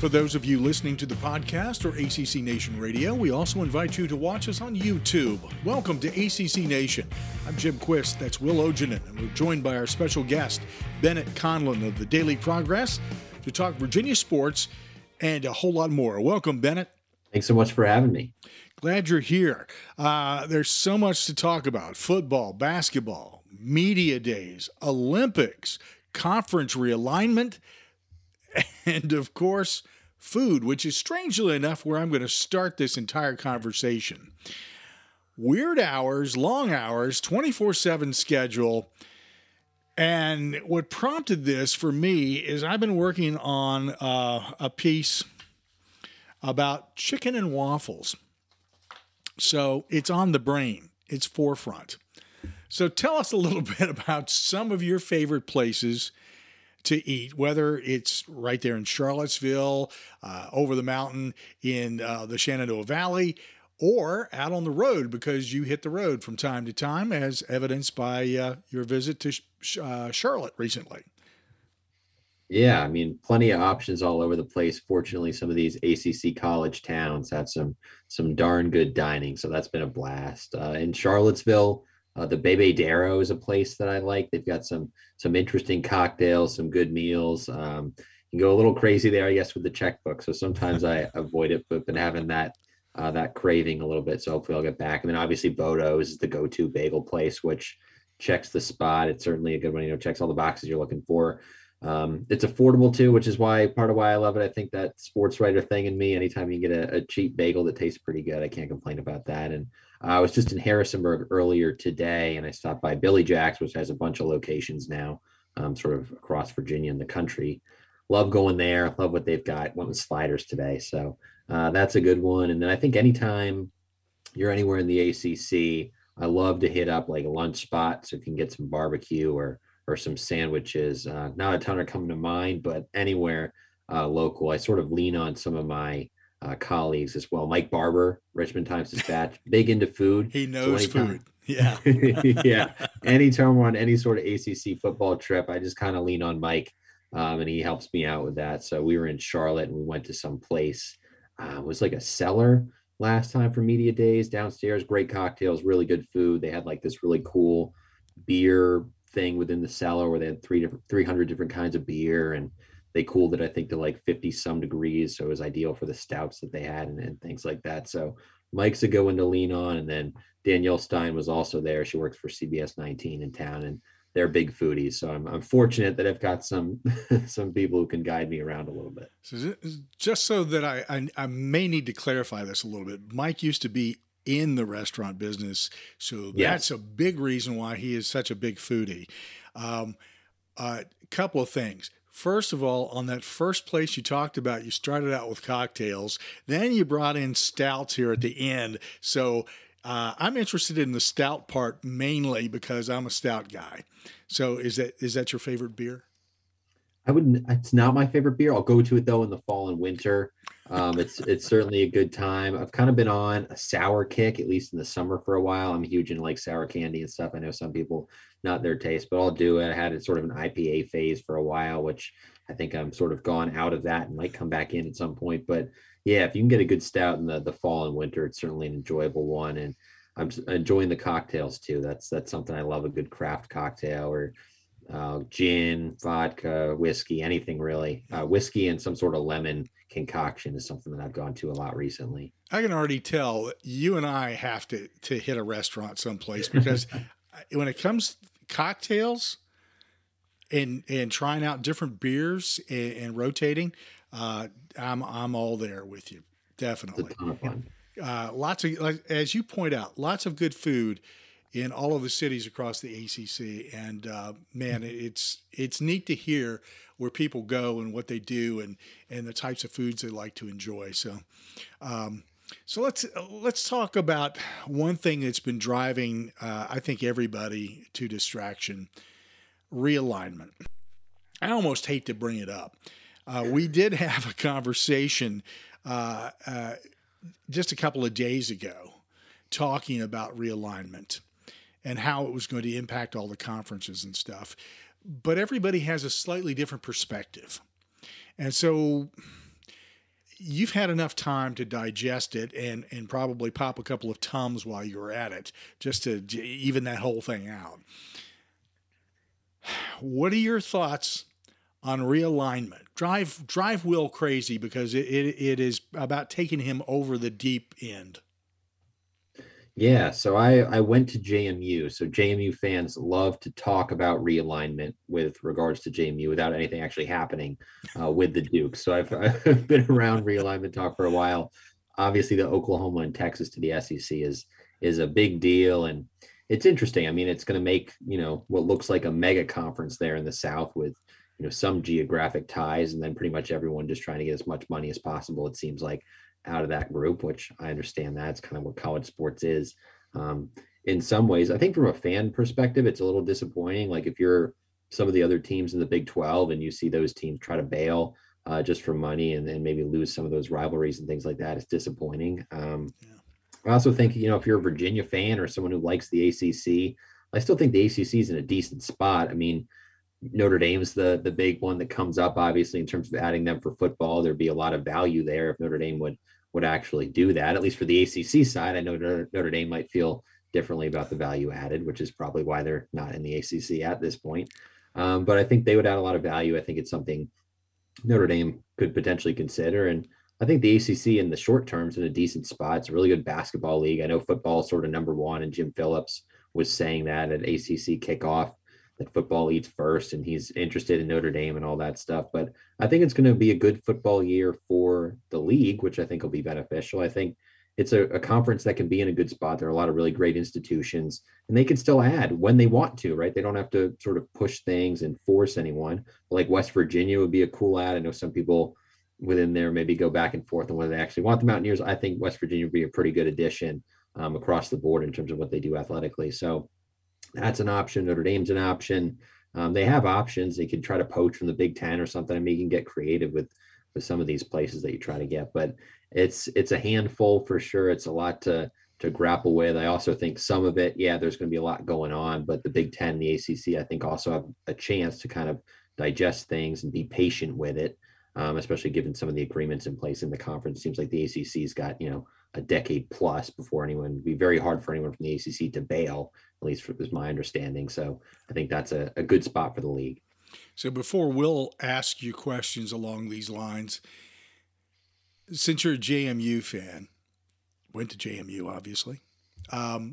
For those of you listening to the podcast or ACC Nation Radio, we also invite you to watch us on YouTube. Welcome to ACC Nation. I'm Jim Quist, that's Will Ogenin, and we're joined by our special guest, Bennett Conlon of the Daily Progress, to talk Virginia sports and a whole lot more. Welcome, Bennett. Thanks so much for having me. Glad you're here. There's so much to talk about: football, basketball, media days, Olympics, conference realignment, and of course, food, which is strangely enough where I'm going to start this entire conversation. Weird hours, long hours, 24/7 schedule. And what prompted this for me is I've been working on a piece about chicken and waffles. So it's on the brain. It's forefront. So tell us a little bit about some of your favorite places to eat, whether it's right there in Charlottesville, over the mountain in the Shenandoah Valley, or out on the road, because you hit the road from time to time, as evidenced by your visit to Charlotte recently. Yeah, I mean, plenty of options all over the place. Fortunately, some of these ACC college towns have some darn good dining, so that's been a blast. In Charlottesville, the Bebe Darrow is a place that I like. They've got some interesting cocktails, some good meals. You can go a little crazy there, I guess, with the checkbook. So sometimes I avoid it, but been having that craving a little bit. So hopefully I'll get back. And then obviously Bodo's is the go-to bagel place, which checks the spot. It's certainly a good one. Checks all the boxes you're looking for. It's affordable too, which is part of why I love it. I think that sports writer thing in me, anytime you get a cheap bagel that tastes pretty good, I can't complain about that. And I was just in Harrisonburg earlier today, and I stopped by Billy Jack's, which has a bunch of locations now, sort of across Virginia and the country. Love going there. Love what they've got. Went with sliders today. So that's a good one. And then I think anytime you're anywhere in the ACC, I love to hit up like a lunch spot so you can get some barbecue or some sandwiches. Not a ton are coming to mind, but anywhere local. I sort of lean on some of my colleagues as well. Mike Barber, Richmond Times-Dispatch, big into food. He knows food. Yeah. Yeah. Anytime we're on any sort of ACC football trip, I just kind of lean on Mike, and he helps me out with that. So we were in Charlotte and we went to some place. It was like a cellar last time for media days downstairs. Great cocktails, really good food. They had like this really cool beer thing within the cellar where they had 300 different kinds of beer, and they cooled it, I think, to like 50 some degrees. So it was ideal for the stouts that they had and things like that. So Mike's a good one to lean on. And then Danielle Stein was also there. She works for CBS 19 in town, and they're big foodies. So I'm fortunate that I've got some people who can guide me around a little bit. So just so that I may need to clarify this a little bit, Mike used to be in the restaurant business, so that's a big reason why he is such a big foodie. A couple of things. First of all, on that first place you talked about, you started out with cocktails, then you brought in stouts here at the end. So I'm interested in the stout part mainly because I'm a stout guy. So is that your favorite beer? It's not my favorite beer. I'll go to it though in the fall and winter. It's certainly a good time. I've kind of been on a sour kick, at least in the summer for a while. I'm huge into like sour candy and stuff. I know some people, not their taste, but I'll do it. I had it sort of an IPA phase for a while, which I think I'm sort of gone out of that and might come back in at some point. But yeah, if you can get a good stout in the fall and winter, it's certainly an enjoyable one. And I'm enjoying the cocktails too. That's something I love, a good craft cocktail or gin, vodka, whiskey, anything really. Whiskey and some sort of lemon concoction is something that I've gone to a lot recently. I can already tell you and I have to hit a restaurant someplace because when it comes to cocktails and trying out different beers and rotating, I'm all there with you. Definitely. It's a ton of fun. Lots of, as you point out, lots of good food in all of the cities across the ACC. And man, it's neat to hear where people go and what they do and the types of foods they like to enjoy. So let's talk about one thing that's been driving, I think, everybody to distraction: realignment. I almost hate to bring it up. We did have a conversation just a couple of days ago talking about realignment and how it was going to impact all the conferences and stuff. But everybody has a slightly different perspective. And so you've had enough time to digest it and probably pop a couple of Tums while you were at it, just to even that whole thing out. What are your thoughts on realignment? Drive Will crazy, because it is about taking him over the deep end. Yeah, so I went to JMU. So JMU fans love to talk about realignment with regards to JMU without anything actually happening with the Dukes. So I've been around realignment talk for a while. Obviously, the Oklahoma and Texas to the SEC is a big deal, and it's interesting. I mean, it's going to make what looks like a mega conference there in the South with some geographic ties, and then pretty much everyone just trying to get as much money as possible. It seems like out of that group, which I understand that's kind of what college sports is. In some ways, I think from a fan perspective, it's a little disappointing. Like if you're some of the other teams in the Big 12 and you see those teams try to bail just for money and maybe lose some of those rivalries and things like that, it's disappointing. I also think, if you're a Virginia fan or someone who likes the ACC, I still think the ACC is in a decent spot. I mean, Notre Dame's the big one that comes up, obviously, in terms of adding them for football. There'd be a lot of value there if Notre Dame would actually do that, at least for the ACC side. I know Notre Dame might feel differently about the value added, which is probably why they're not in the ACC at this point. But I think they would add a lot of value. I think it's something Notre Dame could potentially consider. And I think the ACC in the short term is in a decent spot. It's a really good basketball league. I know football is sort of number one, and Jim Phillips was saying that at ACC kickoff, that football eats first, and he's interested in Notre Dame and all that stuff. But I think it's going to be a good football year for the league, which I think will be beneficial. I think it's a conference that can be in a good spot. There are a lot of really great institutions, and they can still add when they want to, right? They don't have to sort of push things and force anyone. Like West Virginia would be a cool add. I know some people within there maybe go back and forth on whether they actually want the Mountaineers. I think West Virginia would be a pretty good addition across the board in terms of what they do athletically. So that's an option. Notre Dame's an option. They have options. They could try to poach from the Big Ten or something. I mean, you can get creative with some of these places that you try to get, but it's a handful for sure. It's a lot to grapple with. I also think some of it, there's going to be a lot going on, but the Big Ten, the ACC, I think also have a chance to kind of digest things and be patient with it, especially given some of the agreements in place in the conference. It seems like the ACC's got, a decade plus before it'd be very hard for anyone from the ACC to bail, at least is my understanding. So I think that's a good spot for the league. So before Will ask you questions along these lines, since you're a JMU fan, went to JMU, obviously, how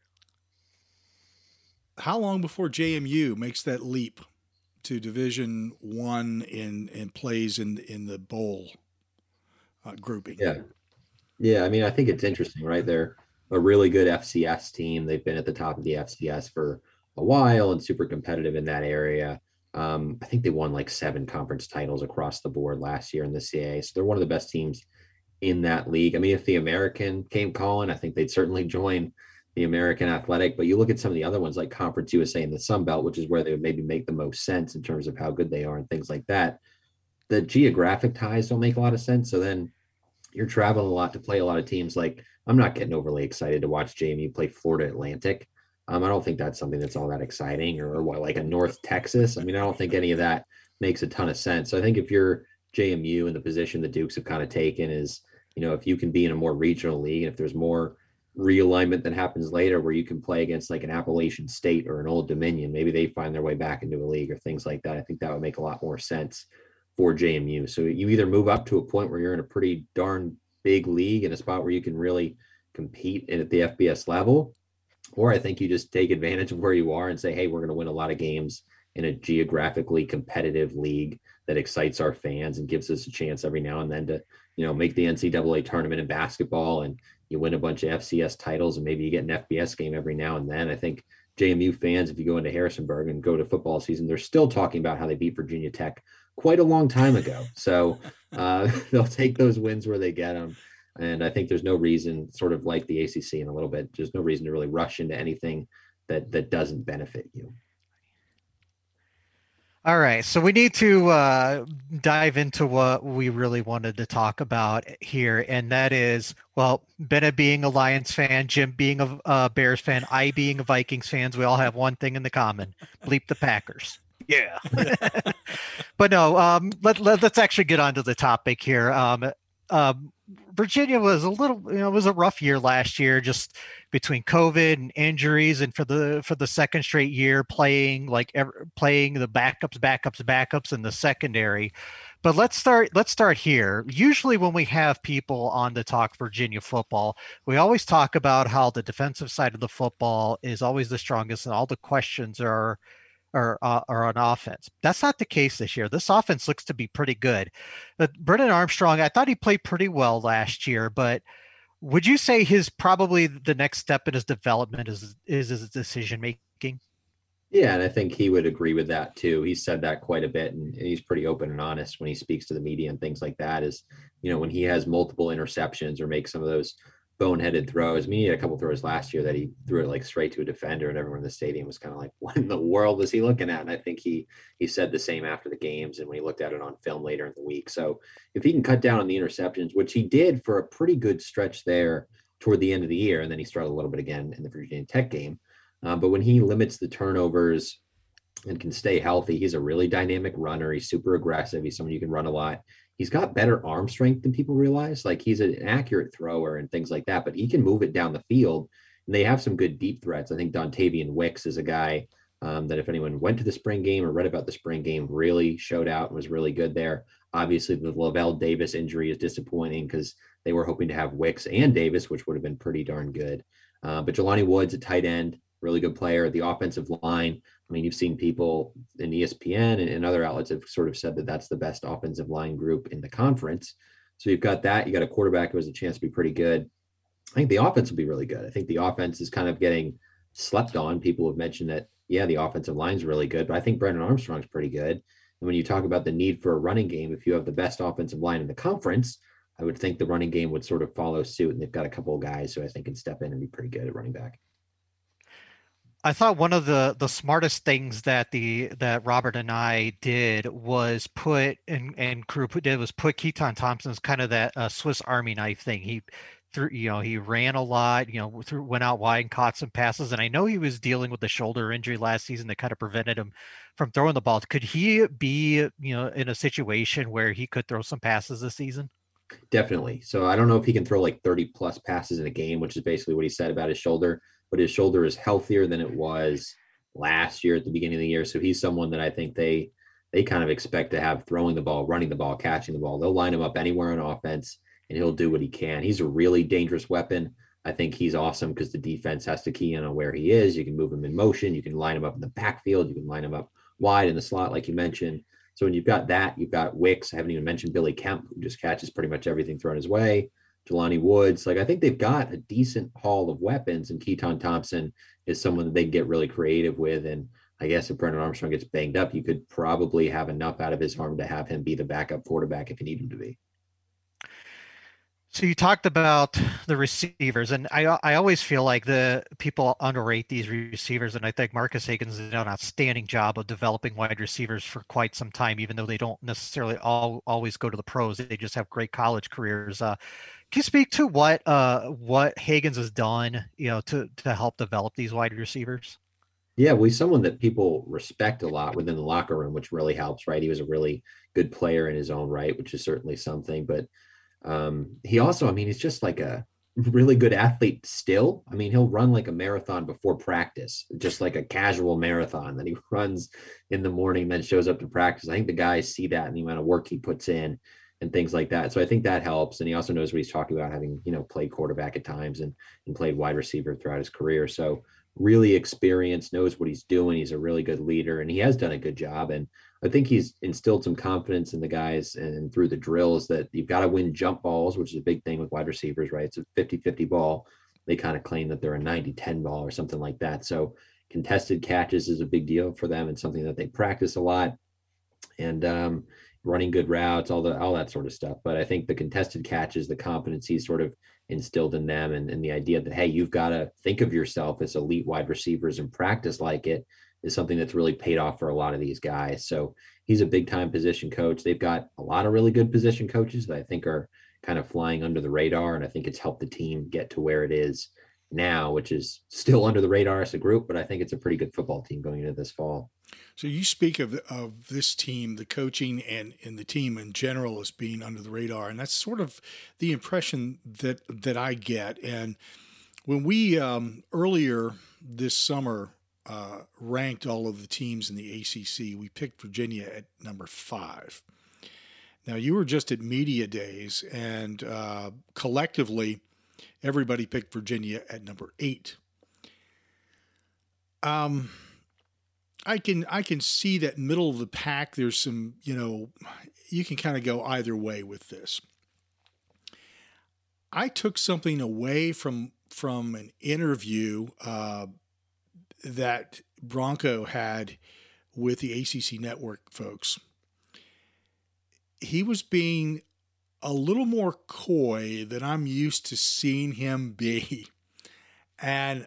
long before JMU makes that leap to Division I and plays in the bowl grouping? Yeah, I mean, I think it's interesting, right? They're a really good FCS team. They've been at the top of the FCS for a while and super competitive in that area. I think they won like 7 conference titles across the board last year in the CAA. So they're one of the best teams in that league. I mean, if the American came calling, I think they'd certainly join the American Athletic. But you look at some of the other ones like Conference USA and the Sun Belt, which is where they would maybe make the most sense in terms of how good they are and things like that. The geographic ties don't make a lot of sense. So then you're traveling a lot to play a lot of teams. Like, I'm not getting overly excited to watch JMU play Florida Atlantic. I don't think that's something that's all that exciting, or what, like a North Texas. I mean, I don't think any of that makes a ton of sense. So I think if you're JMU in the position the Dukes have kind of taken is, if you can be in a more regional league, and if there's more realignment that happens later where you can play against like an Appalachian State or an Old Dominion, maybe they find their way back into a league or things like that. I think that would make a lot more sense for JMU. So you either move up to a point where you're in a pretty darn big league in a spot where you can really compete at the FBS level, or I think you just take advantage of where you are and say, hey, we're going to win a lot of games in a geographically competitive league that excites our fans and gives us a chance every now and then to, make the NCAA tournament in basketball, and you win a bunch of FCS titles, and maybe you get an FBS game every now and then. I think JMU fans, if you go into Harrisonburg and go to football season, they're still talking about how they beat Virginia Tech quite a long time ago. So they'll take those wins where they get them. And I think there's no reason, sort of like the ACC in a little bit, there's no reason to really rush into anything that doesn't benefit you. All right, so we need to dive into what we really wanted to talk about here, and that is, well, Bennett being a Lions fan, Jim being a Bears fan, I being a Vikings fan. We all have one thing in the common: bleep the Packers. Yeah. But no, let's actually get onto the topic here. Virginia was a little, it was a rough year last year, just between COVID and injuries, and for the second straight year playing playing the backups in the secondary. But let's start here. Usually when we have people on to talk Virginia football, we always talk about how the defensive side of the football is always the strongest, and all the questions are on offense. That's not the case this year. This offense looks to be pretty good. But Brennan Armstrong, I thought he played pretty well last year, but would you say his probably the next step in his development is his decision making? Yeah, and I think he would agree with that too. He said that quite a bit, and he's pretty open and honest when he speaks to the media and things like that. Is, when he has multiple interceptions or makes some of those boneheaded throws. I mean, he had a couple throws last year that he threw it like straight to a defender, and everyone in the stadium was kind of like, "What in the world is he looking at?" And I think he said the same after the games and when he looked at it on film later in the week. So if he can cut down on the interceptions, which he did for a pretty good stretch there toward the end of the year, and then he struggled a little bit again in the Virginia Tech game. But when he limits the turnovers and can stay healthy, he's a really dynamic runner. He's super aggressive. He's someone you can run a lot. He's got better arm strength than people realize. Like, he's an accurate thrower and things like that, but he can move it down the field. And they have some good deep threats. I think Dontavian Wicks is a guy that if anyone went to the spring game or read about the spring game, really showed out and was really good there. Obviously, the Lavelle Davis injury is disappointing because they were hoping to have Wicks and Davis, which would have been pretty darn good. But Jelani Woods at tight end, really good player. The offensive line, I mean, you've seen people in ESPN and other outlets have sort of said that that's the best offensive line group in the conference. So you've got that. You got a quarterback who has a chance to be pretty good. I think the offense will be really good. I think the offense is kind of getting slept on. People have mentioned that, yeah, the offensive line's really good, but I think Brennan Armstrong's pretty good. And when you talk about the need for a running game, if you have the best offensive line in the conference, I would think the running game would sort of follow suit. And they've got a couple of guys who I think can step in and be pretty good at running back. I thought one of the smartest things that Robert and I did was put Keaton Thompson's kind of that Swiss Army knife thing. He ran a lot, went out wide and caught some passes. And I know he was dealing with the shoulder injury last season that kind of prevented him from throwing the ball. Could he be, in a situation where he could throw some passes this season? Definitely. So I don't know if he can throw like 30 plus passes in a game, which is basically what he said about his shoulder. But his shoulder is healthier than it was last year at the beginning of the year. So he's someone that I think they kind of expect to have throwing the ball, running the ball, catching the ball. They'll line him up anywhere on offense, and he'll do what he can. He's a really dangerous weapon. I think he's awesome because the defense has to key in on where he is. You can move him in motion. You can line him up in the backfield. You can line him up wide in the slot, like you mentioned. So when you've got that, you've got Wicks. I haven't even mentioned Billy Kemp, who just catches pretty much everything thrown his way. Jelani Woods. Like, I think they've got a decent haul of weapons, and Keaton Thompson is someone that they can get really creative with. And I guess if Brennan Armstrong gets banged up, you could probably have enough out of his arm to have him be the backup quarterback if you need him to be. So you talked about the receivers, and I always feel like the people underrate these receivers, and I think Marcus Hagens has done an outstanding job of developing wide receivers for quite some time, even though they don't necessarily always go to the pros. They just have great college careers. Can you speak to what Hagens has done, to help develop these wide receivers? Yeah, well, he's someone that people respect a lot within the locker room, which really helps, right? He was a really good player in his own right, which is certainly something. But he also, I mean, he's just like a really good athlete still. I mean, he'll run like a marathon before practice, just like a casual marathon that he runs in the morning, then shows up to practice. I think the guys see that and the amount of work he puts in and things like that. So I think that helps. And he also knows what he's talking about, having, played quarterback at times and played wide receiver throughout his career. So really experienced, knows what he's doing. He's a really good leader, and he has done a good job. And I think he's instilled some confidence in the guys and through the drills that you've got to win jump balls, which is a big thing with wide receivers, right? It's a 50-50 ball. They kind of claim that they're a 90-10 ball or something like that. So contested catches is a big deal for them and something that they practice a lot. And running good routes, all that sort of stuff. But I think the contested catches, the competency sort of instilled in them, and the idea that, hey, you've got to think of yourself as elite wide receivers and practice like it, is something that's really paid off for a lot of these guys. So he's a big time position coach. They've got a lot of really good position coaches that I think are kind of flying under the radar. And I think it's helped the team get to where it is. now, which is still under the radar as a group, but I think it's a pretty good football team going into this fall. So you speak of this team, the coaching and the team in general as being under the radar, and that's sort of the impression that I get. And when we earlier this summer ranked all of the teams in the ACC, we picked Virginia at number 5. Now you were just at media days, and collectively, everybody picked Virginia at number 8. I can see that middle of the pack. There's some, you can kind of go either way with this. I took something away from an interview that Bronco had with the ACC Network folks. He was being a little more coy than I'm used to seeing him be. And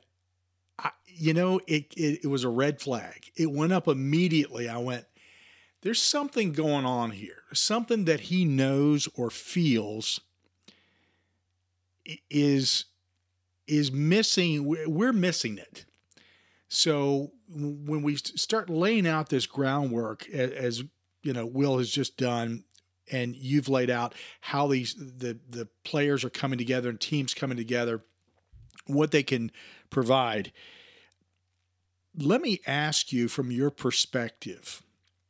it was a red flag. It went up immediately. I went, there's something going on here. Something that he knows or feels is missing. We're missing it. So when we start laying out this groundwork, as Will has just done, and you've laid out how the players are coming together and teams coming together, what they can provide. Let me ask you from your perspective,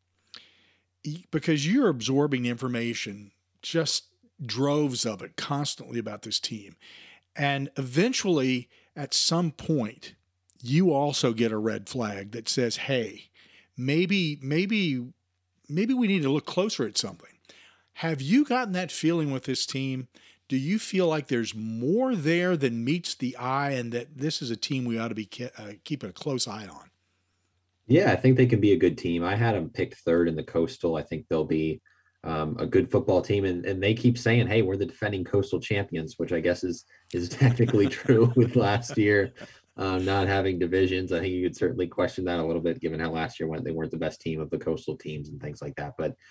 because you're absorbing information, just droves of it constantly about this team. And eventually, at some point, you also get a red flag that says, hey, maybe we need to look closer at something. Have you gotten that feeling with this team? Do you feel like there's more there than meets the eye, and that this is a team we ought to be keeping a close eye on? Yeah, I think they can be a good team. I had them picked 3rd in the Coastal. I think they'll be a good football team, and they keep saying, hey, we're the defending Coastal champions, which I guess is technically true with last year not having divisions. I think you could certainly question that a little bit, given how last year went. They weren't the best team of the Coastal teams and things like that, but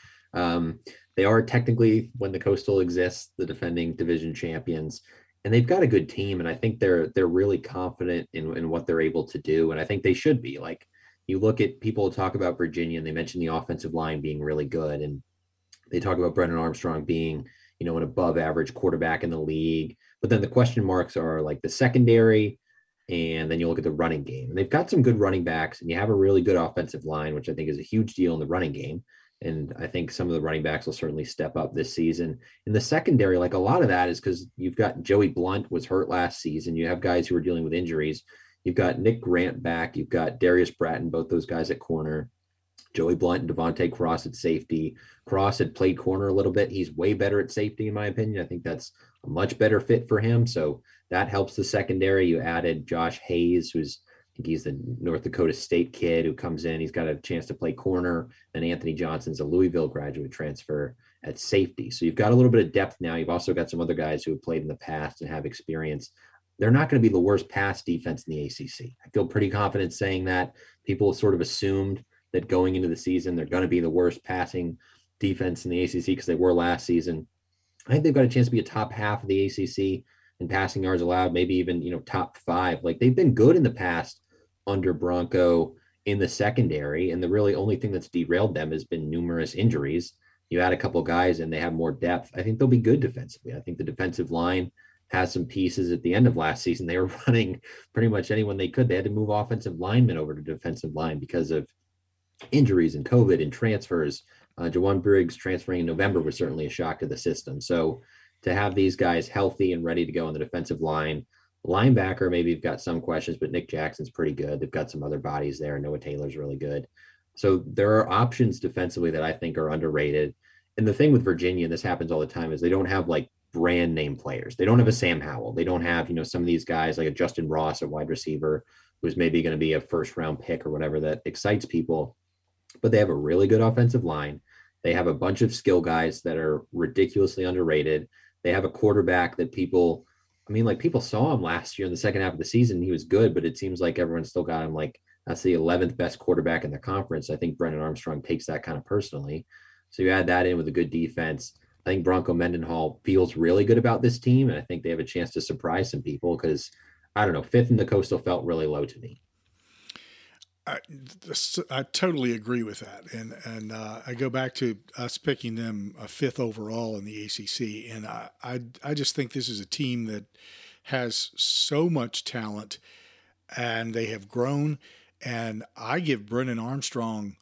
they are technically, when the Coastal exists, the defending division champions, and they've got a good team. And I think they're really confident in what they're able to do. And I think they should be. Like, you look at people talk about Virginia, and they mention the offensive line being really good. And they talk about Brennan Armstrong being, an above average quarterback in the league. But then the question marks are like the secondary, and then you look at the running game. And they've got some good running backs, and you have a really good offensive line, which I think is a huge deal in the running game. And I think some of the running backs will certainly step up this season. In the secondary, like, a lot of that is because you've got Joey Blunt was hurt last season. You have guys who are dealing with injuries. You've got Nick Grant back. You've got Darius Bratton, both those guys at corner. Joey Blunt and Devontae Cross at safety. Cross had played corner a little bit. He's way better at safety, in my opinion. I think that's a much better fit for him. So that helps the secondary. You added Josh Hayes, who's, I think he's the North Dakota State kid who comes in. He's got a chance to play corner. And Anthony Johnson's a Louisville graduate transfer at safety. So you've got a little bit of depth now. You've also got some other guys who have played in the past and have experience. They're not going to be the worst pass defense in the ACC. I feel pretty confident saying that. People sort of assumed that going into the season, they're going to be the worst passing defense in the ACC because they were last season. I think they've got a chance to be a top half of the ACC in passing yards allowed, maybe even, top 5. Like, they've been good in the past under Bronco in the secondary. And the really only thing that's derailed them has been numerous injuries. You add a couple guys and they have more depth. I think they'll be good defensively. I think the defensive line has some pieces. At the end of last season, they were running pretty much anyone they could. They had to move offensive linemen over to defensive line because of injuries and COVID and transfers. Jawan Briggs transferring in November was certainly a shock to the system. So to have these guys healthy and ready to go on the defensive line, linebacker, maybe you've got some questions, but Nick Jackson's pretty good. They've got some other bodies there. Noah Taylor's really good. So there are options defensively that I think are underrated. And the thing with Virginia, and this happens all the time, is they don't have like brand name players. They don't have a Sam Howell. They don't have, some of these guys like a Justin Ross, a wide receiver, who's maybe going to be a first round pick or whatever that excites people. But they have a really good offensive line. They have a bunch of skill guys that are ridiculously underrated. They have a quarterback that people saw him last year in the second half of the season. He was good, but it seems like everyone still got him like that's the 11th best quarterback in the conference. I think Brennan Armstrong takes that kind of personally. So you add that in with a good defense. I think Bronco Mendenhall feels really good about this team, and I think they have a chance to surprise some people because I don't know, fifth in the Coastal felt really low to me. I, I totally agree with that, and I go back to us picking them a fifth overall in the ACC, and I just think this is a team that has so much talent, and they have grown, and I give Brennan Armstrong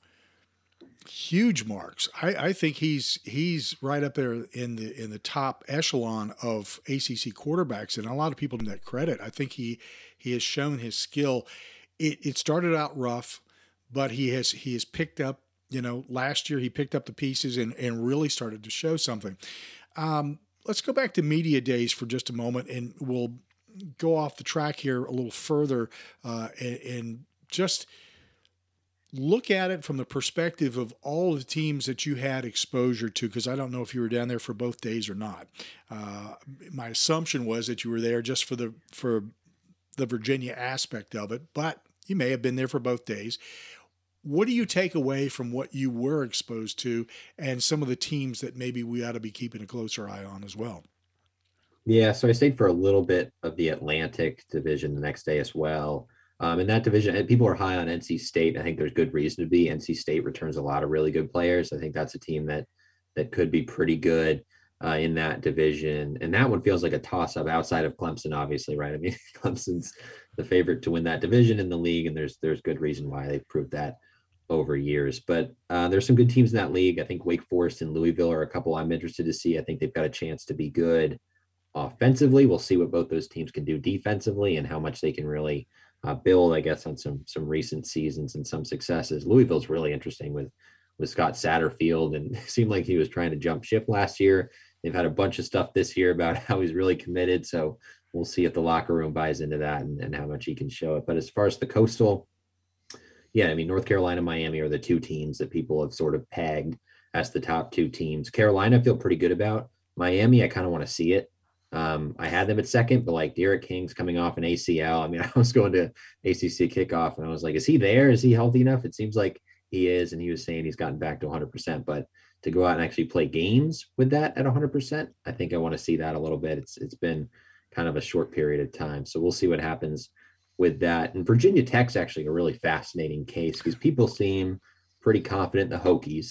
huge marks. I think he's right up there in the top echelon of ACC quarterbacks, and a lot of people give him that credit. I think he has shown his skill. It started out rough, but he has picked up. Last year he picked up the pieces and really started to show something. Let's go back to media days for just a moment, and we'll go off the track here a little further and just look at it from the perspective of all of the teams that you had exposure to, because I don't know if you were down there for both days or not. My assumption was that you were there just for the Virginia aspect of it, but you may have been there for both days. What do you take away from what you were exposed to and some of the teams that maybe we ought to be keeping a closer eye on as well? Yeah, so I stayed for a little bit of the Atlantic division the next day as well. In that division, and people are high on NC State. I think there's good reason to be. NC State returns a lot of really good players. I think that's a team that could be pretty good in that division. And that one feels like a toss-up outside of Clemson, obviously, right? I mean, Clemson's the favorite to win that division in the league, and there's good reason why they've proved that over years. But there's some good teams in that league. I think Wake Forest and Louisville are a couple I'm interested to see. I think they've got a chance to be good offensively. We'll see what both those teams can do defensively and how much they can really build, I guess, on some recent seasons and some successes. Louisville's really interesting with Scott Satterfield, and it seemed like he was trying to jump ship last year. They've had a bunch of stuff this year about how he's really committed. So we'll see if the locker room buys into that and how much he can show it. But as far as the Coastal, yeah, I mean, North Carolina, Miami are the two teams that people have sort of pegged as the top two teams. Carolina, I feel pretty good about. Miami, I kind of want to see it. I had them at second, but like Derek King's coming off an ACL. I mean, I was going to ACC kickoff and I was like, is he there? Is he healthy enough? It seems like he is. And he was saying he's gotten back to 100%, but to go out and actually play games with that at 100%, I think I want to see that a little bit. It's been kind of a short period of time. So we'll see what happens with that. And Virginia Tech's actually a really fascinating case because people seem pretty confident in the Hokies.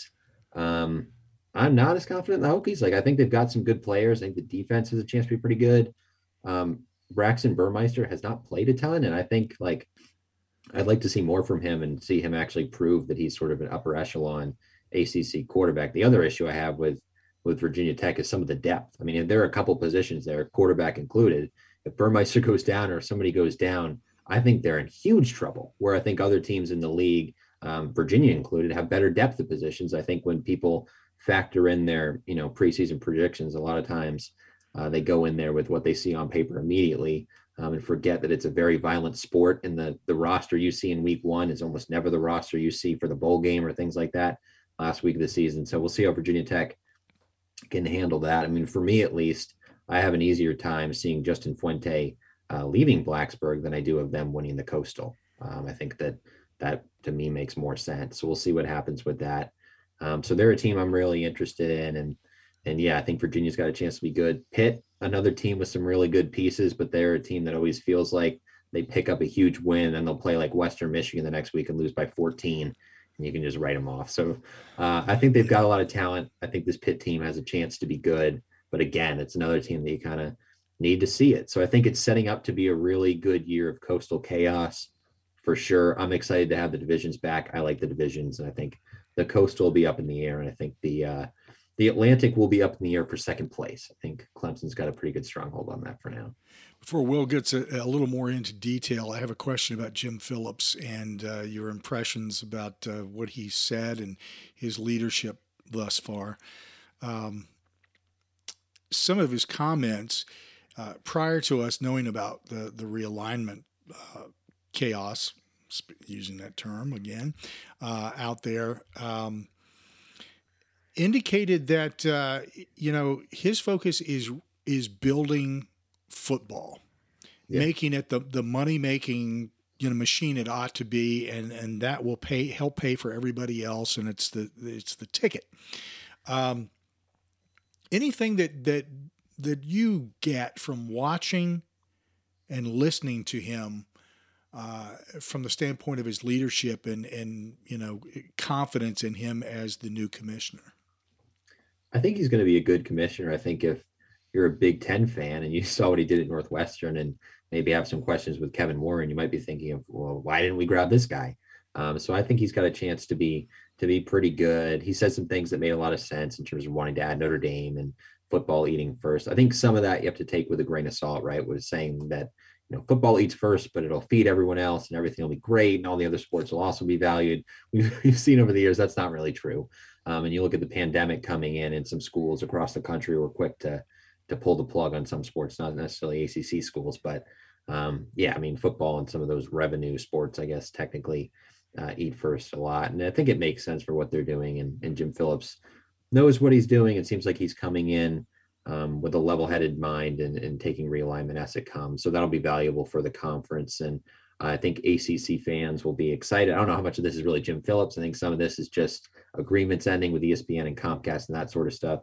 I'm not as confident in the Hokies. Like, I think they've got some good players. I think the defense has a chance to be pretty good. Braxton Burmeister has not played a ton, and I think like I'd like to see more from him and see him actually prove that he's sort of an upper echelon ACC quarterback. The other issue I have with Virginia Tech is some of the depth. I mean, there are a couple positions there, quarterback included. If Burmeister goes down or somebody goes down, I think they're in huge trouble. Where I think other teams in the league, Virginia included, have better depth of positions. I think when people factor in their preseason predictions, a lot of times they go in there with what they see on paper immediately and forget that it's a very violent sport, and the roster you see in week one is almost never the roster you see for the bowl game or things like that last week of the season. So we'll see how Virginia Tech can handle that. I mean, for me at least, I have an easier time seeing Justin Fuente leaving Blacksburg than I do of them winning the Coastal. I think that to me makes more sense. So we'll see what happens with that. So they're a team I'm really interested in. And yeah, I think Virginia's got a chance to be good. Pitt, another team with some really good pieces, but they're a team that always feels like they pick up a huge win and they'll play like Western Michigan the next week and lose by 14, and you can just write them off. So I think they've got a lot of talent. I think this Pitt team has a chance to be good. But again, it's another team that you kind of need to see it. So I think it's setting up to be a really good year of coastal chaos for sure. I'm excited to have the divisions back. I like the divisions, and I think the Coastal will be up in the air, and I think the Atlantic will be up in the air for second place. I think Clemson's got a pretty good stronghold on that for now. Before Will gets a little more into detail, I have a question about Jim Phillips and your impressions about what he said and his leadership thus far. Some of his comments prior to us knowing about the realignment chaos, using that term again, out there, indicated that his focus is building football, making it the money making machine it ought to be, and that will help pay for everybody else, and it's the ticket. Anything that you get from watching and listening to him from the standpoint of his leadership and confidence in him as the new commissioner? I think he's going to be a good commissioner. I think if you're a Big Ten fan and you saw what he did at Northwestern and maybe have some questions with Kevin Warren, you might be thinking of, well, why didn't we grab this guy? So I think he's got a chance to be pretty good. He said some things that made a lot of sense in terms of wanting to add Notre Dame and football eating first. I think some of that you have to take with a grain of salt, right? Was saying that football eats first, but it'll feed everyone else and everything will be great and all the other sports will also be valued. We've seen over the years that's not really true. And you look at the pandemic coming in, and some schools across the country were quick to pull the plug on some sports, not necessarily ACC schools, but yeah, I mean, football and some of those revenue sports, I guess, technically eat first a lot. And I think it makes sense for what they're doing. And Jim Phillips knows what he's doing. It seems like he's coming in with a level-headed mind and taking realignment as it comes. So that'll be valuable for the conference. And I think ACC fans will be excited. I don't know how much of this is really Jim Phillips. I think some of this is just agreements ending with ESPN and Comcast and that sort of stuff.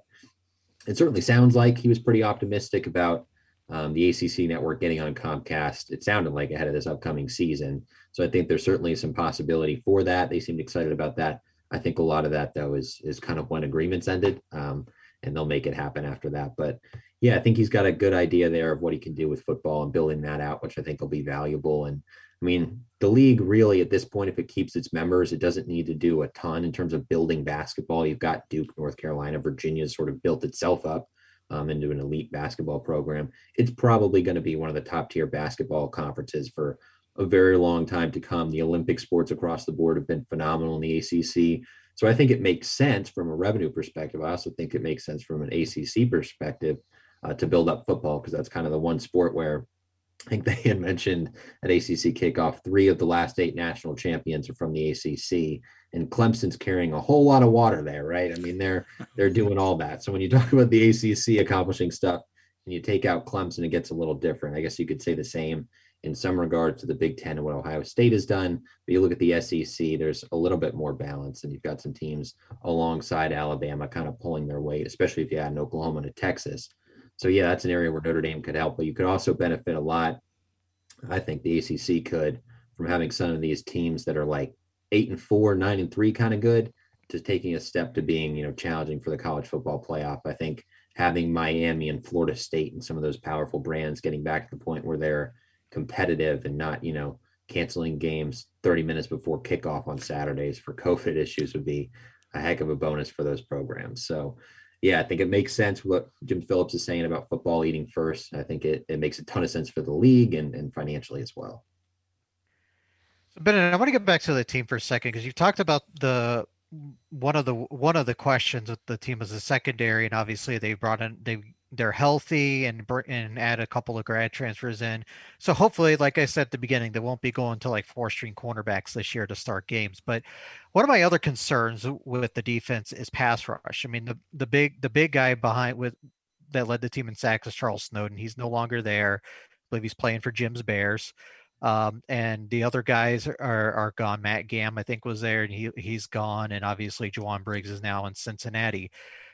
It certainly sounds like he was pretty optimistic about the ACC network getting on Comcast. It sounded like ahead of this upcoming season. So I think there's certainly some possibility for that. They seemed excited about that. I think a lot of that, though, is kind of when agreements ended, and they'll make it happen after that. But yeah, I think he's got a good idea there of what he can do with football and building that out, which I think will be valuable. And I mean, the league really at this point, if it keeps its members, it doesn't need to do a ton in terms of building basketball. You've got Duke, North Carolina, Virginia sort of built itself up into an elite basketball program. It's probably going to be one of the top tier basketball conferences for a very long time to come. The Olympic sports across the board have been phenomenal in the ACC. So I think it makes sense from a revenue perspective. I also think it makes sense from an ACC perspective to build up football, because that's kind of the one sport where I think they had mentioned at ACC kickoff, 3 of the last 8 national champions are from the ACC, and Clemson's carrying a whole lot of water there, right? I mean, they're doing all that. So when you talk about the ACC accomplishing stuff and you take out Clemson, it gets a little different. I guess you could say the same in some regards to the Big Ten and what Ohio State has done. But you look at the SEC, there's a little bit more balance, and you've got some teams alongside Alabama kind of pulling their weight, especially if you add an Oklahoma to Texas. So yeah, that's an area where Notre Dame could help, but you could also benefit a lot. I think the ACC could, from having some of these teams that are like 8-4, 9-3 kind of good, to taking a step to being, challenging for the college football playoff. I think having Miami and Florida State and some of those powerful brands getting back to the point where they're competitive and not, canceling games 30 minutes before kickoff on Saturdays for COVID issues would be a heck of a bonus for those programs. So yeah, I think it makes sense what Jim Phillips is saying about football eating first. I think it makes a ton of sense for the league and financially as well. So Bennett, I want to get back to the team for a second, because you talked about one of the questions with the team is the secondary, and obviously they're healthy and add a couple of grad transfers in. So hopefully, like I said at the beginning, they won't be going to like 4-string cornerbacks this year to start games. But one of my other concerns with the defense is pass rush. I mean, the big guy that led the team in sacks is Charles Snowden. He's no longer there. I believe he's playing for Jim's Bears. And the other guys are gone. Matt Gam, I think, was there, and he's gone. And obviously, Juwan Briggs is now in Cincinnati.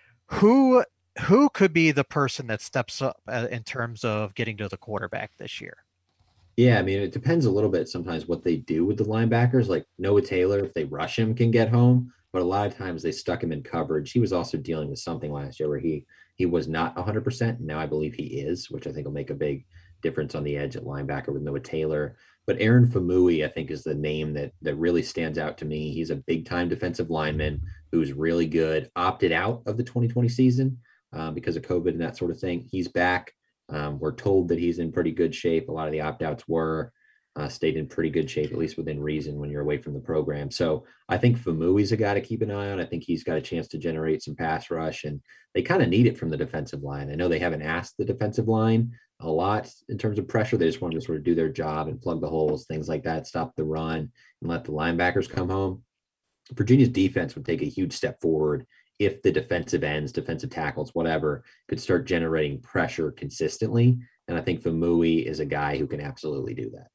Who could be the person that steps up in terms of getting to the quarterback this year? Yeah, I mean, it depends a little bit sometimes what they do with the linebackers. Like Noah Taylor, if they rush him, can get home, but a lot of times they stuck him in coverage. He was also dealing with something last year where he was not 100%. Now I believe he is, which I think will make a big difference on the edge at linebacker with Noah Taylor. But Aaron Famui, I think, is the name that really stands out to me. He's a big-time defensive lineman who's really good, opted out of the 2020 season because of COVID and that sort of thing. He's back. We're told that he's in pretty good shape. A lot of the opt-outs stayed in pretty good shape, at least within reason, when you're away from the program. So I think Famui's a guy to keep an eye on. I think he's got a chance to generate some pass rush, and they kind of need it from the defensive line. I know they haven't asked the defensive line a lot in terms of pressure. They just want to sort of do their job and plug the holes, things like that, stop the run, and let the linebackers come home. Virginia's defense would take a huge step forward if the defensive ends, defensive tackles, whatever, could start generating pressure consistently. And I think Famui is a guy who can absolutely do that.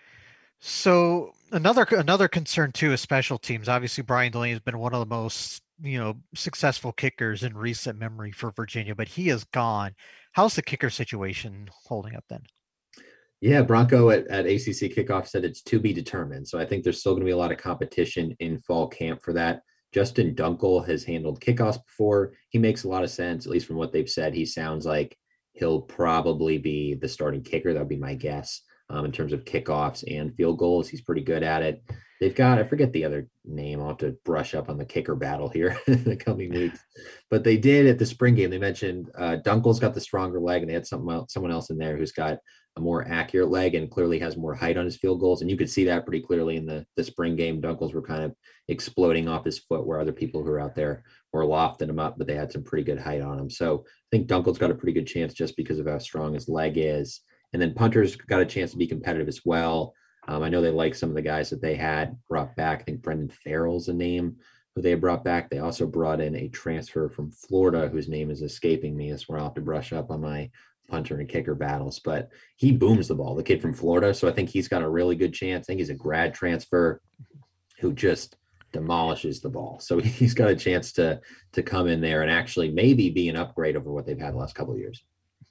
So another concern too is special teams. Obviously, Brian Delaney has been one of the most successful kickers in recent memory for Virginia, but he is gone. How's the kicker situation holding up then? Yeah, Bronco at ACC kickoff said it's to be determined. So I think there's still going to be a lot of competition in fall camp for that. Justin Dunkel has handled kickoffs before. He makes a lot of sense, at least from what they've said. He sounds like he'll probably be the starting kicker. That would be my guess in terms of kickoffs and field goals. He's pretty good at it. They've got, I forget the other name. I'll have to brush up on the kicker battle here in the coming weeks. But they did at the spring game. They mentioned Dunkel's got the stronger leg, and they had someone else in there who's got a more accurate leg and clearly has more height on his field goals. And you could see that pretty clearly in the spring game. Dunkels were kind of exploding off his foot, where other people who were out there were lofting him up, but they had some pretty good height on him. So I think Dunkel's got a pretty good chance just because of how strong his leg is. And then punters got a chance to be competitive as well. I know they like some of the guys that they had brought back. I think Brendan Farrell's a name who they brought back. They also brought in a transfer from Florida whose name is escaping me. That's where I'll have to brush up on my punter and kicker battles, but he booms the ball, the kid from Florida. So I think he's got a really good chance. I think he's a grad transfer who just demolishes the ball. So he's got a chance to come in there and actually maybe be an upgrade over what they've had the last couple of years.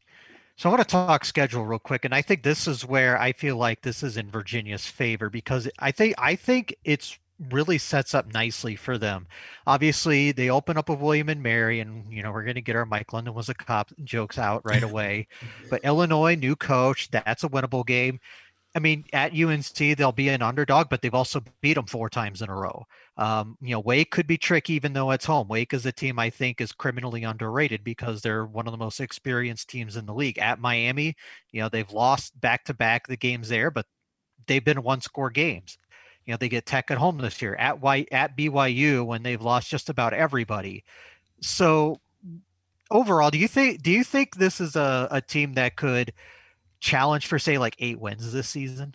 So I want to talk schedule real quick, and I think this is where I feel like this is in Virginia's favor, because I think it's really sets up nicely for them. Obviously, they open up with William and Mary, and we're going to get our Mike London was a cop jokes out right away. But Illinois, new coach, that's a winnable game. I mean, at UNC, they'll be an underdog, but they've also beat them 4 times in a row. Wake could be tricky, even though it's home. Wake is a team I think is criminally underrated because they're one of the most experienced teams in the league. At Miami, they've lost back-to-back the games there, but they've been one-score games. They get Tech at home this year. At BYU, when they've lost just about everybody. So overall, do you think this is a team that could challenge for, say, like 8 wins this season?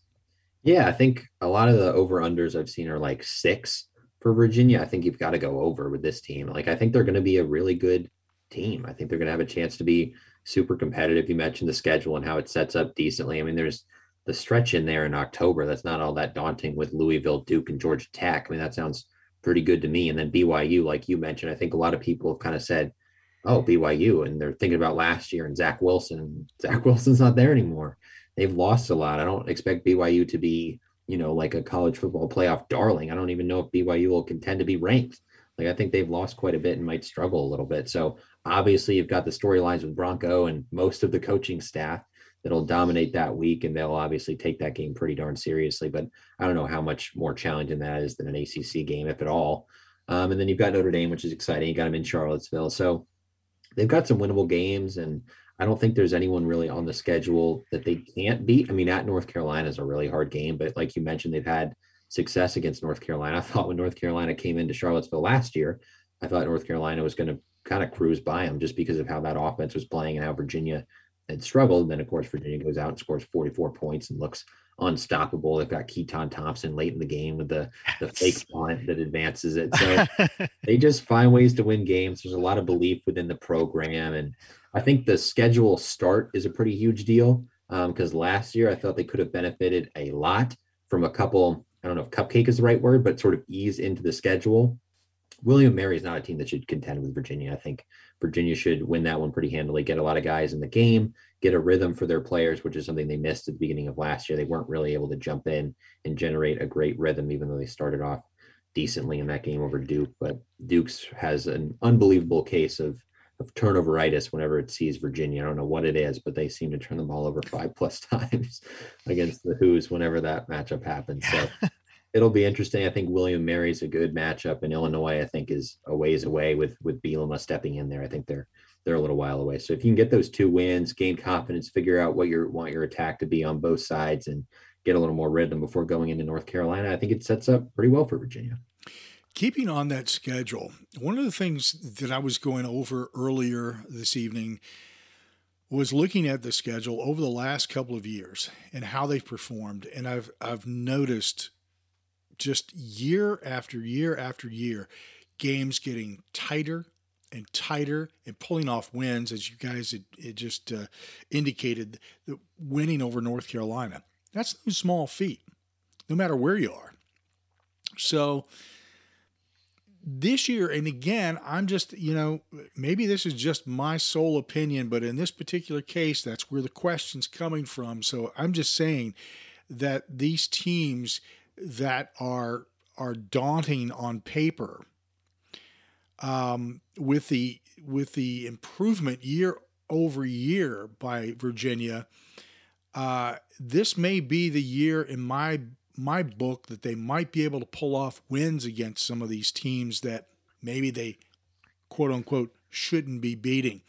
Yeah, I think a lot of the over-unders I've seen are like 6 for Virginia. I think you've got to go over with this team. Like, I think they're going to be a really good team. I think they're going to have a chance to be super competitive. You mentioned the schedule and how it sets up decently. I mean, there's the stretch in there in October. That's not all that daunting with Louisville, Duke, and Georgia Tech. I mean, that sounds pretty good to me. And then BYU, like you mentioned, I think a lot of people have kind of said, oh, BYU, and they're thinking about last year and Zach Wilson. Zach Wilson's not there anymore. They've lost a lot. I don't expect BYU to be, like a college football playoff darling. I don't even know if BYU will contend to be ranked. Like, I think they've lost quite a bit and might struggle a little bit. So obviously you've got the storylines with Bronco and most of the coaching staff that'll dominate that week, and they'll obviously take that game pretty darn seriously. But I don't know how much more challenging that is than an ACC game, if at all. And then you've got Notre Dame, which is exciting. You got them in Charlottesville. So they've got some winnable games, and I don't think there's anyone really on the schedule that they can't beat. I mean, at North Carolina is a really hard game, but like you mentioned, they've had success against North Carolina. I thought when North Carolina came into Charlottesville last year, I thought North Carolina was going to kind of cruise by them just because of how that offense was playing and how Virginia had struggled. And then, of course, Virginia goes out and scores 44 points and looks unstoppable. They've got Keaton Thompson late in the game with the fake punt that advances it. So they just find ways to win games. There's a lot of belief within the program. And I think the schedule start is a pretty huge deal because last year I thought they could have benefited a lot from a couple, I don't know if cupcake is the right word, but sort of ease into the schedule. William Mary is not a team that should contend with Virginia. I think Virginia should win that one pretty handily, get a lot of guys in the game, get a rhythm for their players, which is something they missed at the beginning of last year. They weren't really able to jump in and generate a great rhythm, even though they started off decently in that game over Duke. But Duke's has an unbelievable case of turnoveritis whenever it sees Virginia. I don't know what it is, but they seem to turn the ball over 5+ times against the Hoos whenever that matchup happens. So it'll be interesting. I think William Mary's a good matchup, and Illinois, I think, is a ways away with Bielema stepping in there. I think they're a little while away. So if you can get those 2 wins, gain confidence, figure out what you want your attack to be on both sides, and get a little more rhythm before going into North Carolina, I think it sets up pretty well for Virginia. Keeping on that schedule, one of the things that I was going over earlier this evening was looking at the schedule over the last couple of years and how they've performed. And I've noticed just year after year after year, games getting tighter and tighter and pulling off wins, as you guys had just indicated, that winning over North Carolina. That's no small feat, no matter where you are. So this year, and again, I'm just, maybe this is just my sole opinion, but in this particular case, that's where the question's coming from. So I'm just saying that these teams that are daunting on paper, with the improvement year over year by Virginia, this may be the year in my book that they might be able to pull off wins against some of these teams that maybe they quote unquote shouldn't be beating.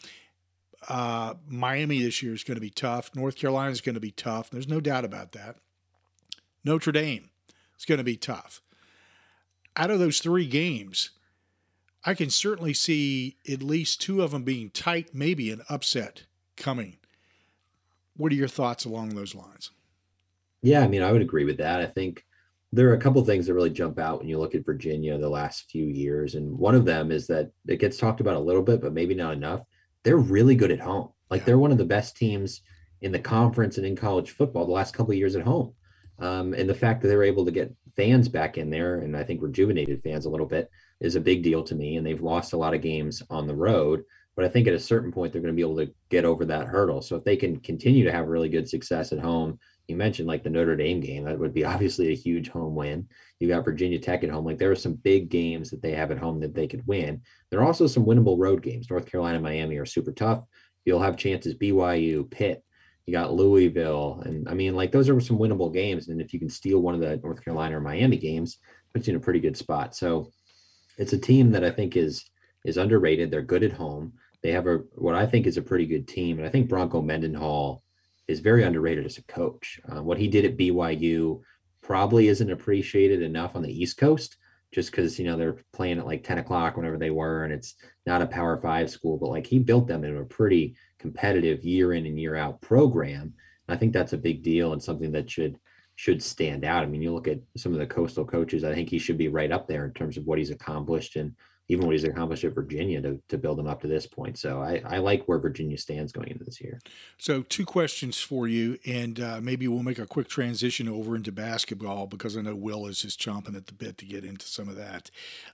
Miami this year is going to be tough. North Carolina is going to be tough. There's no doubt about that. Notre Dame is going to be tough. Out of those 3 games, I can certainly see at least 2 of them being tight, maybe an upset coming. What are your thoughts along those lines? Yeah, I mean, I would agree with that. I think there are a couple of things that really jump out when you look at Virginia the last few years. And one of them is that it gets talked about a little bit, but maybe not enough. They're really good at home. Like they're one of the best teams in the conference and in college football the last couple of years at home. And the fact that they were able to get fans back in there, and I think rejuvenated fans a little bit, is a big deal to me. And they've lost a lot of games on the road, but I think at a certain point, they're going to be able to get over that hurdle. So if they can continue to have really good success at home, you mentioned like the Notre Dame game, that would be obviously a huge home win. You got Virginia Tech at home. Like there are some big games that they have at home that they could win. There are also some winnable road games. North Carolina, Miami are super tough. You'll have chances, BYU, Pitt, you got Louisville. And I mean, like those are some winnable games. And if you can steal one of the North Carolina or Miami games, puts you in a pretty good spot. So it's a team that I think is underrated. They're good at home. They have what I think is a pretty good team. And I think Bronco Mendenhall is very underrated as a coach. What he did at BYU probably isn't appreciated enough on the East Coast, just because, they're playing at like 10 o'clock whenever they were, and it's not a Power 5 school, but like he built them into a pretty competitive year in and year out program. I think that's a big deal and something that should stand out. I mean, you look at some of the coastal coaches, I think he should be right up there in terms of what he's accomplished and even what he's accomplished at Virginia to build them up to this point. So I like where Virginia stands going into this year. So 2 questions for you, and maybe we'll make a quick transition over into basketball because I know Will is just chomping at the bit to get into some of that.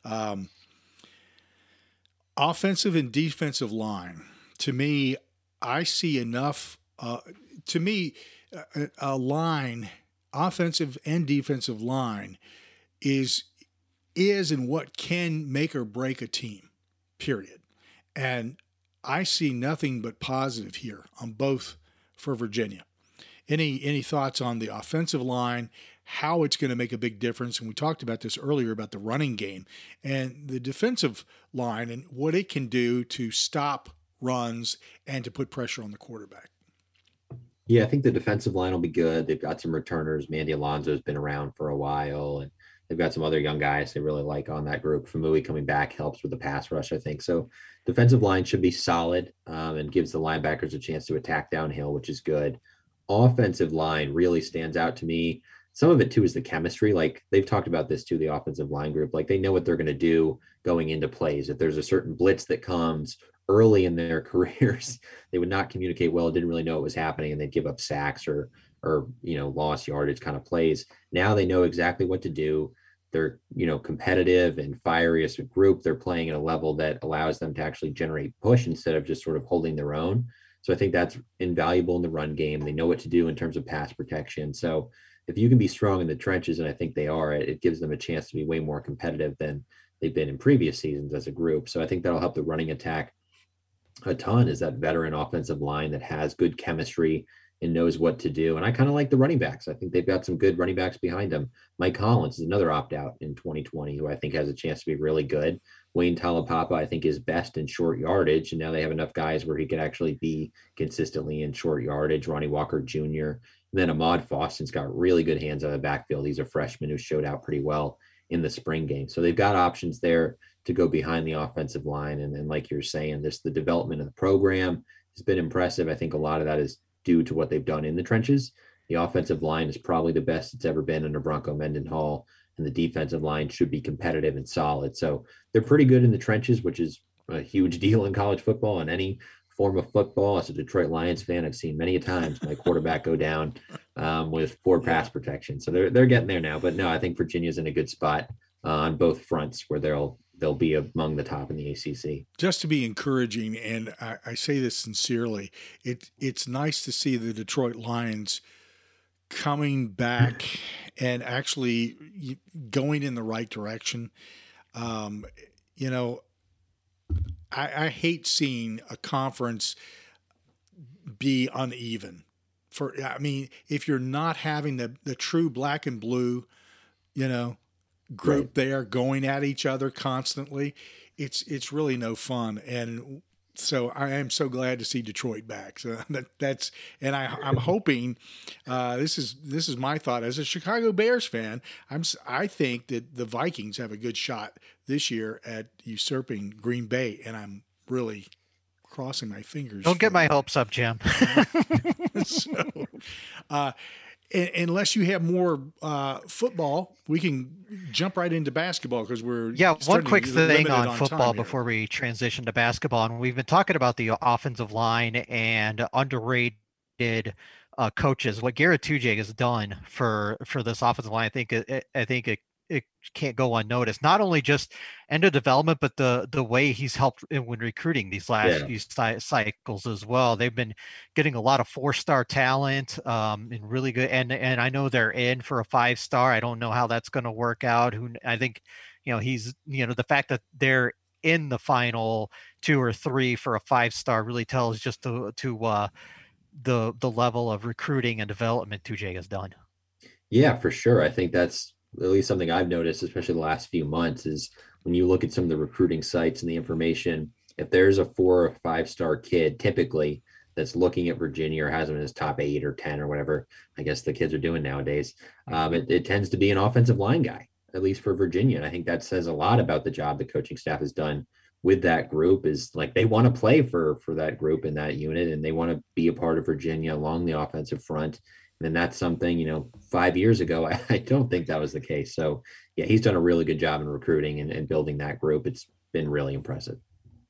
Offensive and defensive line. To me, I see enough. A line, offensive and defensive line, is and what can make or break a team, period. And I see nothing but positive here on both for Virginia. Any thoughts on the offensive line, how it's going to make a big difference? And we talked about this earlier about the running game and the defensive line and what it can do to stop runs and to put pressure on the quarterback. Yeah, I think the defensive line will be good. They've got some returners. Mandy Alonso's been around for a while, and they've got some other young guys they really like on that group. Famui coming back helps with the pass rush, I think. So defensive line should be solid, and gives the linebackers a chance to attack downhill, which is good. Offensive line really stands out to me. Some of it too is the chemistry. Like they've talked about this too, the offensive line group. Like they know what they're going to do going into plays. If there's a certain blitz that comes early in their careers, they would not communicate well, didn't really know what was happening, and they'd give up sacks or lost yardage kind of plays. Now they know exactly what to do. They're, competitive and fiery as a group. They're playing at a level that allows them to actually generate push instead of just sort of holding their own. So I think that's invaluable in the run game. They know what to do in terms of pass protection. So if you can be strong in the trenches, and I think they are, it gives them a chance to be way more competitive than they've been in previous seasons as a group. So I think that'll help the running attack a ton, is that veteran offensive line that has good chemistry and knows what to do. And I kind of like the running backs. I think they've got some good running backs behind them. Mike Collins is another opt-out in 2020 who I think has a chance to be really good. Wayne Talapapa, I think, is best in short yardage, and now they have enough guys where he could actually be consistently in short yardage. Ronnie Walker Jr. And then Ahmad Faustin's got really good hands out of the backfield. He's a freshman who showed out pretty well in the spring game. So they've got options there to go behind the offensive line. And then, like you're saying, the development of the program has been impressive. I think a lot of that is due to what they've done in the trenches. The offensive line is probably the best it's ever been under Bronco Mendenhall, and the defensive line should be competitive and solid. So they're pretty good in the trenches, which is a huge deal in college football and any form of football. As a Detroit Lions fan, I've seen many a times my quarterback go down with poor pass protection. So they're getting there now. But no, I think Virginia's in a good spot on both fronts where they'll they'll be among the top in the ACC. Just to be encouraging, and I say this sincerely, it's nice to see the Detroit Lions coming back and actually going in the right direction. You know, I hate seeing a conference be uneven. I mean, if you're not having the true black and blue, group Right. there going at each other constantly, it's really no fun. And so I am so glad to see Detroit back. So that's and I'm hoping this is my thought as a Chicago Bears fan. I think that the Vikings have a good shot this year at usurping Green Bay, and I'm really crossing my fingers. Don't get my hopes up, Jim. So, unless you have more football, we can jump right into basketball because we're one quick thing on football here. before we transition to basketball. And we've been talking about the offensive line and underrated coaches. What Garrett Tujek has done for this offensive line, I think it can't go unnoticed. Not only just end of development, but the way he's helped when recruiting these last few cycles as well. They've been getting a lot of 4-star talent and really good. And I know they're in for a 5-star. I don't know how that's going to work out. I think, he's, the fact that they're in the final 2 or 3 for a 5-star really tells just to the level of recruiting and development Tujek has done. Yeah, for sure. I think that's at least something I've noticed, especially the last few months, is when you look at some of the recruiting sites and the information, if there's a 4 or 5-star kid, typically that's looking at Virginia or has them in his top 8 or 10 or whatever, I guess the kids are doing nowadays, it tends to be an offensive line guy, at least for Virginia. And I think that says a lot about the job the coaching staff has done with that group. Is like they want to play for that group in that unit, and they want to be a part of Virginia along the offensive front. And that's something, 5 years ago, I don't think that was the case. So, yeah, he's done a really good job in recruiting and building that group. It's been really impressive.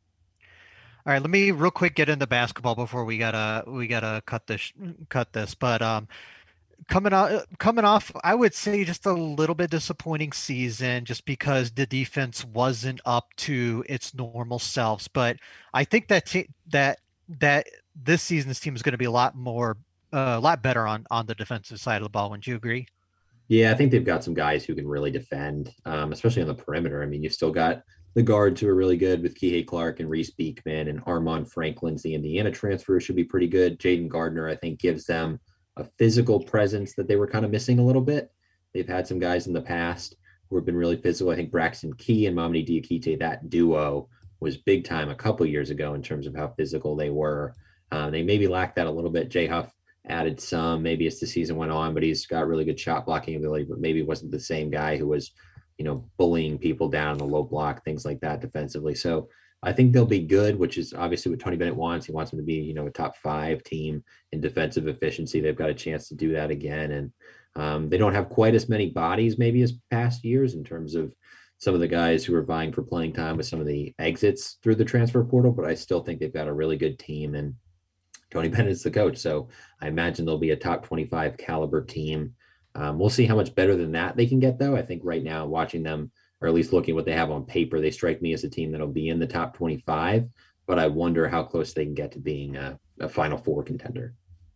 All right, let me real quick get into basketball before we gotta cut this. But coming off, I would say just a little bit disappointing season, just because the defense wasn't up to its normal selves. But I think that this season's team is going to be a lot better on the defensive side of the ball. Wouldn't you agree? Yeah, I think they've got some guys who can really defend, especially on the perimeter. I mean, you've still got the guards who are really good with Kihei Clark and Reese Beekman, and Armand Franklin's the Indiana transfer should be pretty good. Jaden Gardner, I think, gives them a physical presence that they were kind of missing a little bit. They've had some guys in the past who have been really physical. I think Braxton Key and Mamadi Diakite, that duo was big time a couple years ago in terms of how physical they were. They maybe lacked that a little bit. Jay Huff added some, maybe as the season went on, but he's got really good shot blocking ability, but maybe wasn't the same guy who was, bullying people down in the low block, things like that defensively. So I think they'll be good, which is obviously what Tony Bennett wants. He wants them to be, a top 5 team in defensive efficiency. They've got a chance to do that again. And they don't have quite as many bodies maybe as past years in terms of some of the guys who are vying for playing time with some of the exits through the transfer portal, but I still think they've got a really good team, and Tony Bennett's the coach. So I imagine they'll be a top 25 caliber team. We'll see how much better than that they can get, though. I think right now, watching them, or at least looking at what they have on paper, they strike me as a team that'll be in the top 25, but I wonder how close they can get to being a Final Four contender.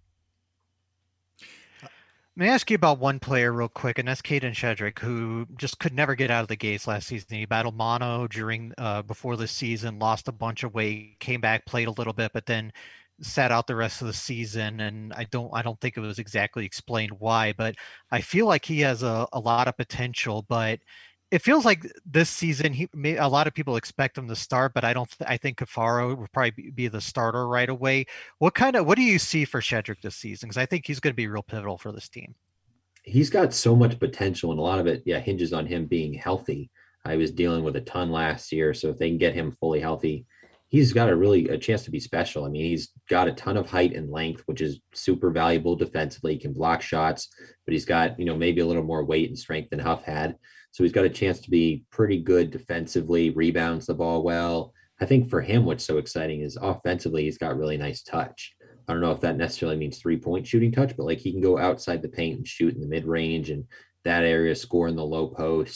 Let me ask you about one player real quick, and that's Caden Shedrick, who just could never get out of the gates last season. He battled mono before the season, lost a bunch of weight, came back, played a little bit, but then sat out the rest of the season. And I don't think it was exactly explained why, but I feel like he has a lot of potential. But it feels like this season a lot of people expect him to start, but I think Kafaro will probably be the starter right away. What do you see for Shedrick this season? Because I think he's going to be real pivotal for this team. He's got so much potential, and a lot of it, hinges on him being healthy. I was dealing with a ton last year, so if they can get him fully healthy, he's got a chance to be special. I mean, he's got a ton of height and length, which is super valuable defensively. He can block shots, but he's got, maybe a little more weight and strength than Huff had. So he's got a chance to be pretty good defensively, rebounds the ball well. I think for him, what's so exciting is offensively, he's got really nice touch. I don't know if that necessarily means 3-point shooting touch, but like he can go outside the paint and shoot in the mid range and that area, score in the low post.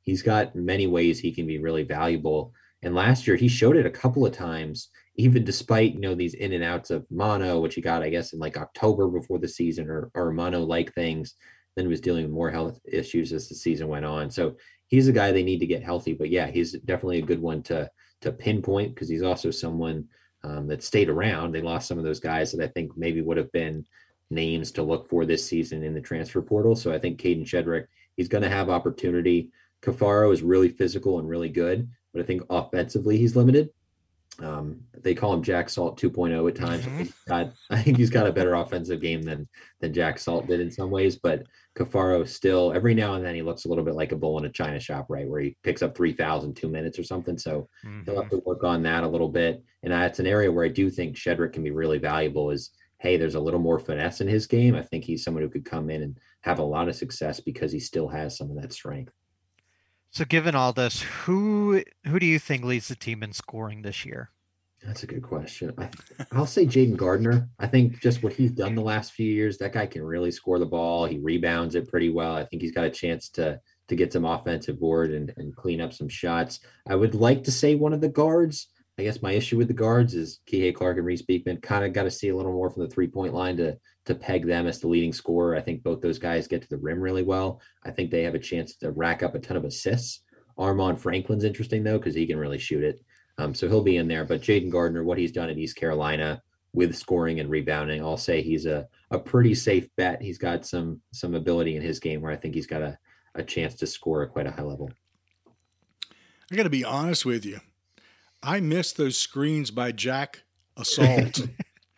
he's got many ways he can be really valuable. And last year he showed it a couple of times, even despite, these in and outs of mono, which he got, I guess, in like October before the season, or mono like things. Then he was dealing with more health issues as the season went on. So he's a guy they need to get healthy. But yeah, he's definitely a good one to pinpoint, because he's also someone that stayed around. They lost some of those guys that I think maybe would have been names to look for this season in the transfer portal. So I think Caden Shedrick, he's going to have opportunity. Cafaro is really physical and really good, but I think offensively he's limited. They call him Jack Salt 2.0 at times. I think he's got a better offensive game than Jack Salt did in some ways, but Cafaro still, every now and then, he looks a little bit like a bull in a china shop, right? Where he picks up 3,000 2 minutes or something. So he'll have to work on that a little bit. And that's an area where I do think Shedrick can be really valuable. Is, hey, there's a little more finesse in his game. I think he's someone who could come in and have a lot of success because he still has some of that strength. So given all this, who do you think leads the team in scoring this year? That's a good question. I'll say Jaden Gardner. I think just what he's done the last few years, that guy can really score the ball. He rebounds it pretty well. I think he's got a chance to get some offensive board and clean up some shots. I would like to say one of the guards. I guess my issue with the guards is Kihei Clark and Reese Beekman. Kind of got to see a little more from the 3-point line to peg them as the leading scorer. I think both those guys get to the rim really well. I think they have a chance to rack up a ton of assists. Armon Franklin's interesting, though, because he can really shoot it. So he'll be in there. But Jaden Gardner, what he's done at East Carolina with scoring and rebounding, I'll say he's a pretty safe bet. He's got some ability in his game where I think he's got a chance to score at quite a high level. I got to be honest with you. I missed those screens by Jack Assault.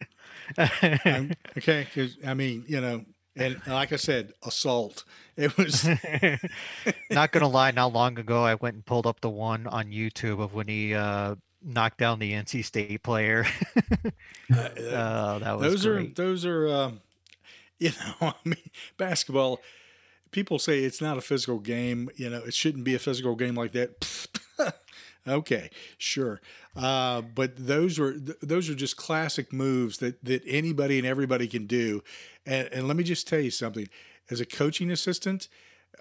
Okay, because and like I said, assault. It was not gonna lie. Not long ago, I went and pulled up the one on YouTube of when he knocked down the NC State player. That was great. Those are basketball. People say it's not a physical game. It shouldn't be a physical game like that. Okay, sure. But those are just classic moves that anybody and everybody can do. And let me just tell you something. As a coaching assistant,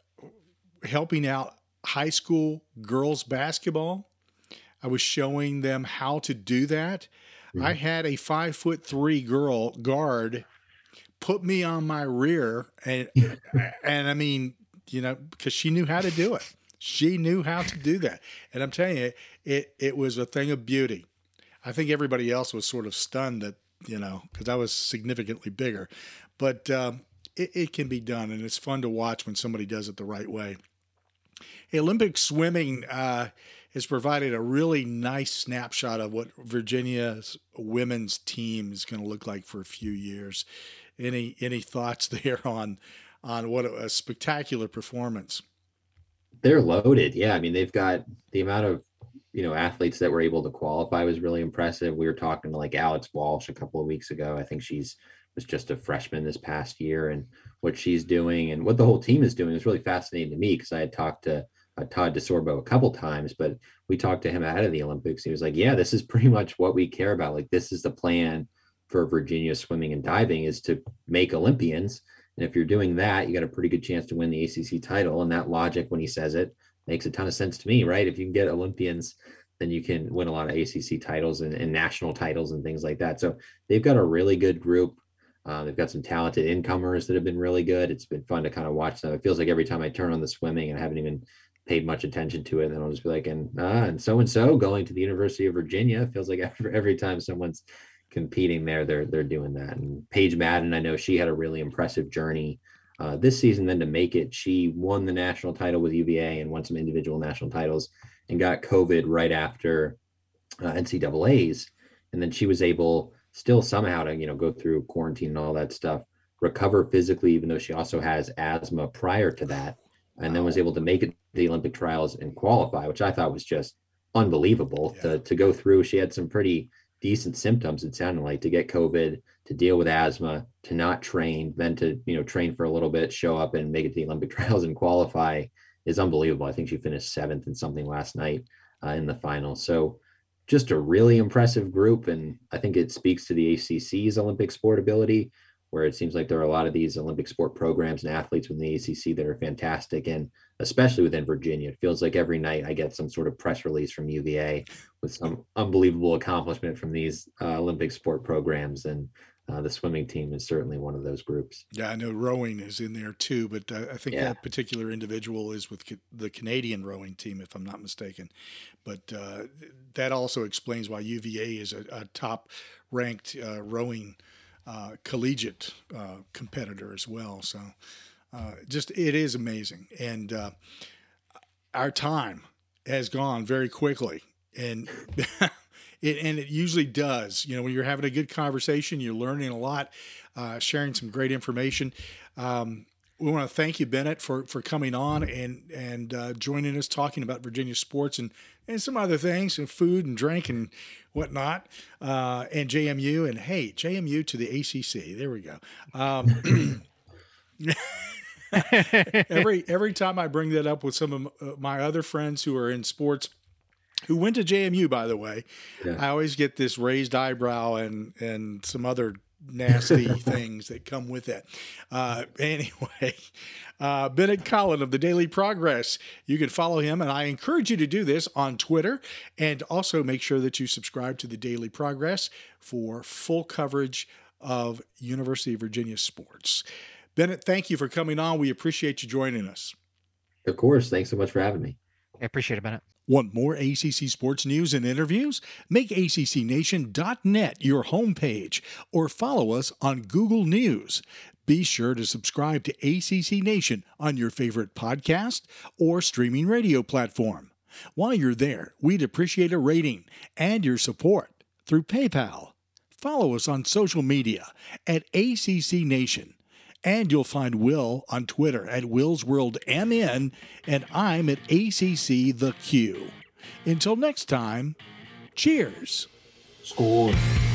helping out high school girls basketball, I was showing them how to do that. Mm-hmm. I had a 5'3" girl guard put me on my rear, and I mean, because she knew how to do it. She knew how to do that. And I'm telling you, it was a thing of beauty. I think everybody else was sort of stunned that, because I was significantly bigger. But it can be done, and it's fun to watch when somebody does it the right way. Olympic swimming has provided a really nice snapshot of what Virginia's women's team is going to look like for a few years. Any thoughts there on what a spectacular performance? They're loaded. Yeah. I mean, they've got the amount of, athletes that were able to qualify was really impressive. We were talking to like Alex Walsh a couple of weeks ago. I think was just a freshman this past year, and what she's doing and what the whole team is doing is really fascinating to me, because I had talked to Todd DeSorbo a couple times, but we talked to him ahead of the Olympics. He was like, yeah, this is pretty much what we care about. Like, this is the plan for Virginia swimming and diving, is to make Olympians. And if you're doing that, you got a pretty good chance to win the ACC title. And that logic, when he says it, makes a ton of sense to me, right? If you can get Olympians, then you can win a lot of ACC titles and national titles and things like that. So they've got a really good group. They've got some talented incomers that have been really good. It's been fun to kind of watch them. It feels like every time I turn on the swimming, and I haven't even paid much attention to it, then I'll just be like, and so going to the University of Virginia. It feels like every time someone's competing there, they're doing that. And Paige Madden, I know she had a really impressive journey this season. Then to make it, she won the national title with UVA and won some individual national titles, and got COVID right after NCAA's, and then she was able still somehow to go through quarantine and all that stuff, recover physically, even though she also has asthma prior to that, and then was able to make it to the Olympic trials and qualify, which I thought was just unbelievable. To go through. She had some pretty decent symptoms, it sounded like, to get COVID, to deal with asthma, to not train, then to train for a little bit, show up and make it to the Olympic trials and qualify is unbelievable. I think she finished 7th in something last night in the final. So just a really impressive group, and I think it speaks to the ACC's Olympic sport ability, where it seems like there are a lot of these Olympic sport programs and athletes within the ACC that are fantastic, and especially within Virginia. It feels like every night I get some sort of press release from UVA with some unbelievable accomplishment from these Olympic sport programs. And the swimming team is certainly one of those groups. Yeah, I know rowing is in there too, but I think that particular individual is with the Canadian rowing team, if I'm not mistaken. But that also explains why UVA is a top-ranked rowing collegiate competitor as well. So just it is amazing. And our time has gone very quickly. And it usually does. You know, when you're having a good conversation, you're learning a lot, sharing some great information. We want to thank you, Bennett, for coming on and joining us, talking about Virginia sports and some other things, and food and drink and whatnot, and JMU. And hey, JMU to the ACC. There we go. Every time I bring that up with some of my other friends who are in sports, who went to JMU, by the way, I always get this raised eyebrow and some other nasty things that come with it. Anyway, Bennett Collin of the Daily Progress. You can follow him, and I encourage you to do this on Twitter, and also make sure that you subscribe to the Daily Progress for full coverage of University of Virginia sports. Bennett, thank you for coming on. We appreciate you joining us. Of course. Thanks so much for having me. I appreciate it, Bennett. Want more ACC sports news and interviews? Make ACCNation.net your homepage or follow us on Google News. Be sure to subscribe to ACC Nation on your favorite podcast or streaming radio platform. While you're there, we'd appreciate a rating and your support through PayPal. Follow us on social media at ACC Nation. And you'll find Will on Twitter at WillsWorldMN, and I'm at ACC The Q. Until next time, cheers. Score.